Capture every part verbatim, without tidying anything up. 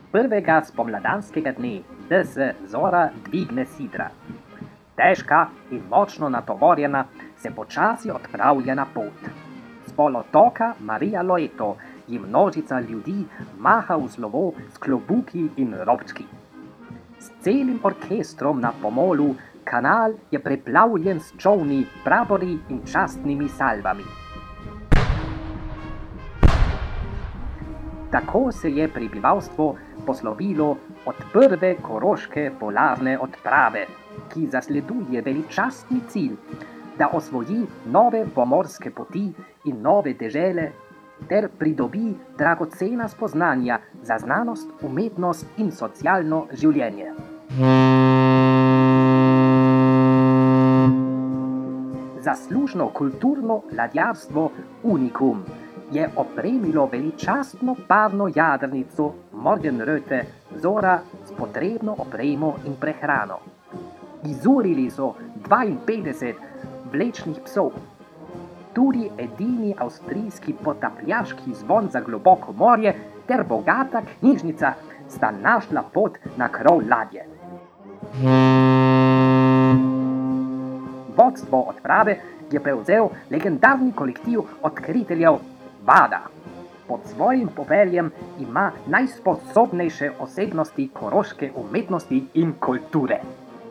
prvega spomladanskega dne, da se zora dvigne sidra. Težka in močno natovorjena se počasi odpravlja na pot. S polotoka Maria Loreto ji množica ljudi maha v slovo s klobuki in robčki. S celim orkestrom na pomolu kanal je preplavljen s čolni, prapori in častnimi salvami. Tako se je prebivalstvo poslovilo od prve koroške polarne odprave, ki zasleduje veličastni cilj, da osvoji nove pomorske poti in nove dežele ter pridobi dragocena spoznanja za znanost, umetnost in socialno življenje. Zaslužno kulturno ladjarstvo Unikum je opremilo veličastno parno jadrnico Morgenröte Zora s potrebno opremo in prehrano. Izurili so dvainpetdeset vlečnih psov. Tudi edini avstrijski potapljaški zvon za globoko morje ter bogata knjižnica sta našla pot na krov ladje. Vodstvo odprave je prevzel legendarni kolektiv odkriteljev Vada. Pod svojim poveljem ima najsposobnejše osebnosti koroške umetnosti in kulture.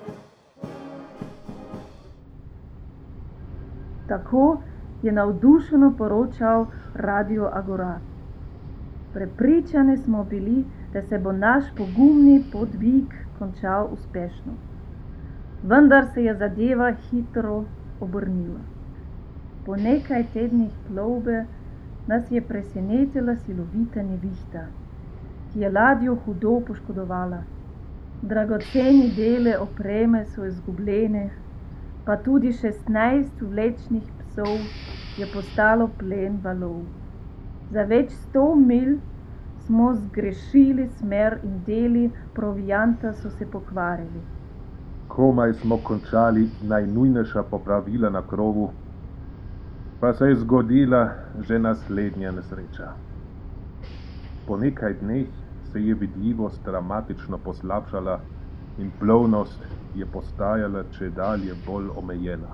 Tako je navdušeno poročal Radio Agora. Prepričani smo bili, da se bo naš pogumni podvig končal uspešno. Vendar se je zadeva hitro obrnila. Po nekaj tednih plovbe nas je presenetila silovita nevihta, ki je ladjo hudo poškodovala. Dragoceni dele opreme so izgubljene, pa tudi šestnajst vlečnih psov je postalo plen valov. Za več sto milj smo zgrešili smer in deli provianta so se pokvarili. Komaj smo končali najnujnejša popravila na krovu, pa se je zgodila že naslednja nesreča. Po nekaj dneh se je vidljivost dramatično poslabšala in plovnost je postajala čedalje bolj omejena.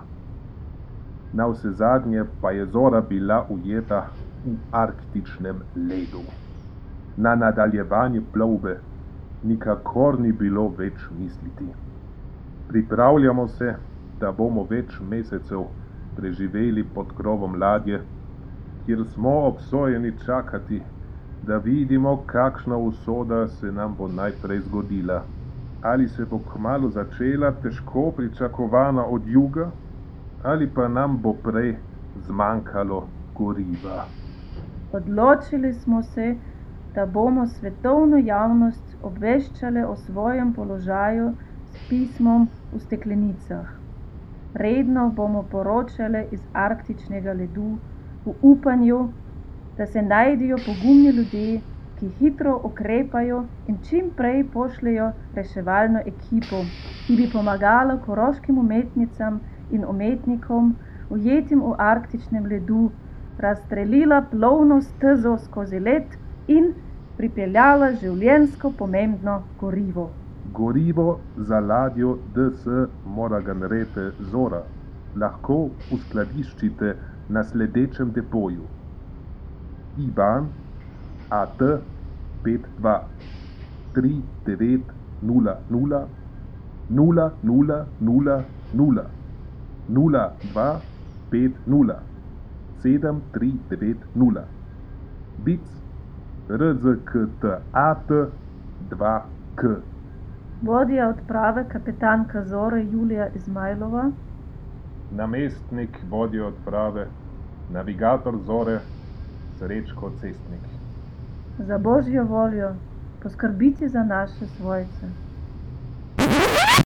Navsezadnje pa je Zora bila ujeta v arktičnem ledu. Na nadaljevanje plovbe nikakor ni bilo več misliti. Pripravljamo se, da bomo več mesecev preživeli pod krovom ladje, kjer smo obsojeni čakati, da vidimo, kakšna usoda se nam bo najprej zgodila. Ali se bo kmalu začela težko pričakovana odjuga, ali pa nam bo prej zmanjkalo goriva. Odločili smo se, da bomo svetovno javnost obveščali o svojem položaju s pismom v steklenicah. Redno bomo poročali iz arktičnega ledu v upanju, da se najdejo pogumni ljudje, ki hitro ukrepajo in čim prej pošljejo reševalno ekipo, ki bi pomagala koroškim umetnicam in umetnikom ujetim v arktičnem ledu, razstrelila plovno stezo skozi led in pripeljala življenjsko pomembno gorivo. Gorivo za ladjo D S Morgenröte Zora lahko uskladiščite na sledečem depoju. I B A N A T pet dva tri devet nula nula nula nula nula nula nula dva pet nula sedem tri devet nula B I C R Z K T A T dva K. Vodja odprave kapetanka Zore Julija Izmajlova. Namestnik vodje odprave, navigator Zore Srečko Cestnik. Za božjo voljo poskrbite za naše svojce.